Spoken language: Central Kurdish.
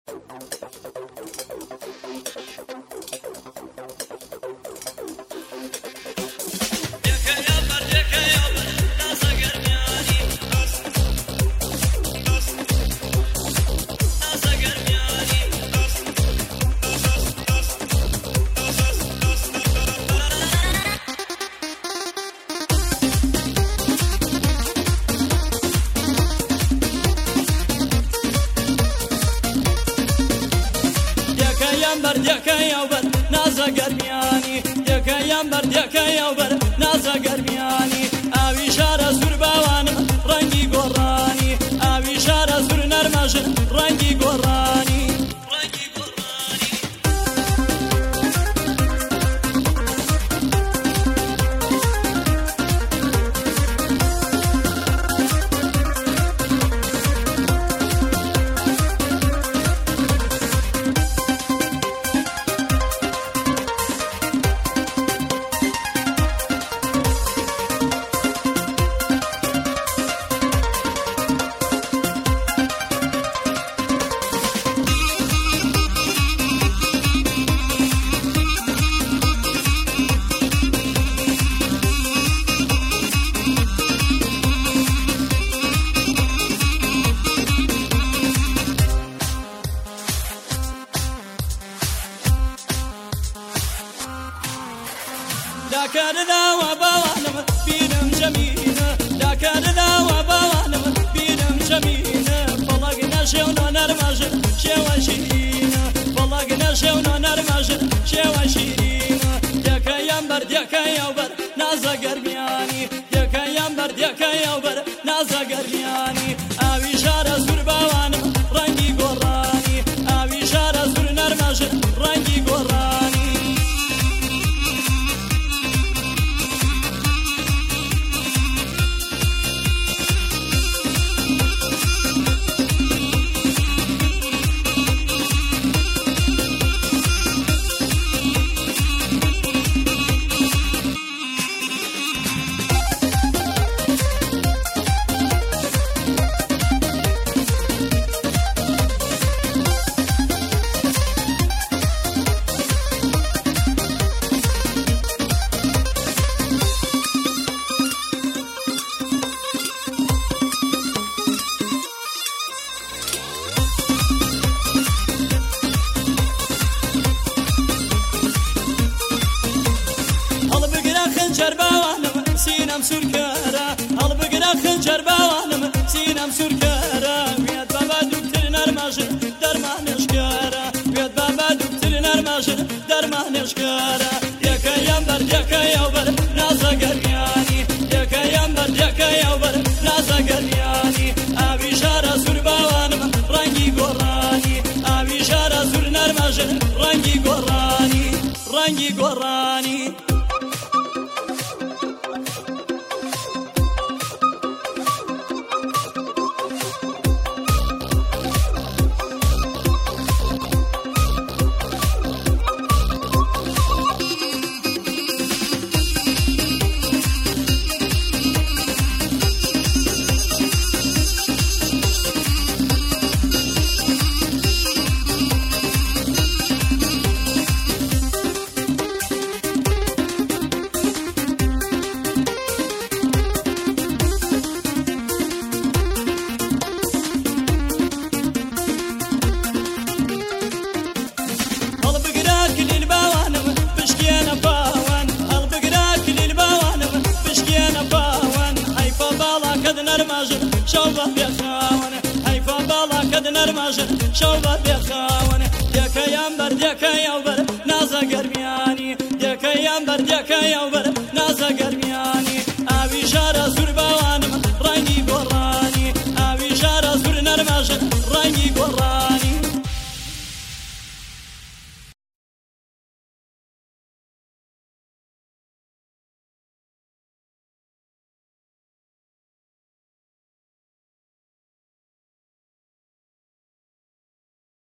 گەرمیانی یەکەیان بەردەکەیە بەر نازە گەرمیانی ئاوی شارە سوور باوانم ڕەنگی گۆڕانی ئاوی شارە سوور نەرمەژن ڕەنگی گۆڕانی داکارناوە باوانم بینم جەمینە داکارناوە باوانم بینم جەمینە بەڵەک نەشێونە نەرمەژن شێوە شیرینە بەڵەک نەشێونە نەرمەژن شێوە شیرینە یەکەیان بەردەکەیە بەر نازە گەرمیانی یەکەیان بەردەکەیە بەر نازە گەرمیانی ئاوی شارە سوور باوانم ڕەنگی گۆڕانی ئاوی شارە سوور نەرمەژن ڕەنگی گۆڕانی خنجر باوانم سینم سورکارا هەڵ بگرە خنجر باوانم سینم سورکارا وێت بابا دوکتر نەرمەژن دەرمانێشکارا وێت بابا دوکتر نەرمەژن دەرمانێشکارا یەکەیان بەردەکەیە بەر نازە گەرمیانی یەکەیان بەردەکەیە بەر نازە گەرمیانی ئاوی شارە سوور باوانم ڕەنگی گۆڕانی ئاوی شارە سوور نەرمەژن ڕەنگی گۆڕانی ڕەنگی گۆڕانی شوبة بيخاون حيفا بالا كد نرماجن شوبة بيخاون يكيان بر يكيان بر نازا قرمياني يكيان بر يكيان بر